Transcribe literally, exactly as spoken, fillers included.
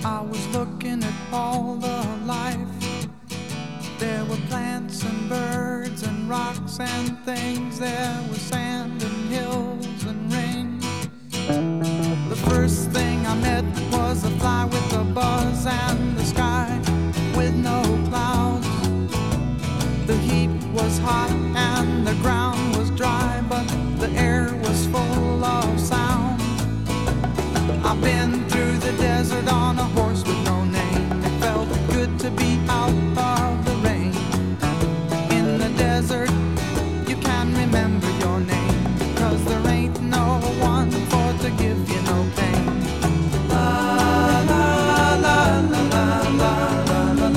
I was looking at all the life. There were plants and birds and rocks and things. There was sand and hills and rain. The first thing I met was a fly with a buzz and the sky with no clouds. The heat was hot and the ground was dry, but the air was full of sound. I've been through the desert on a horse with no name. It felt good to be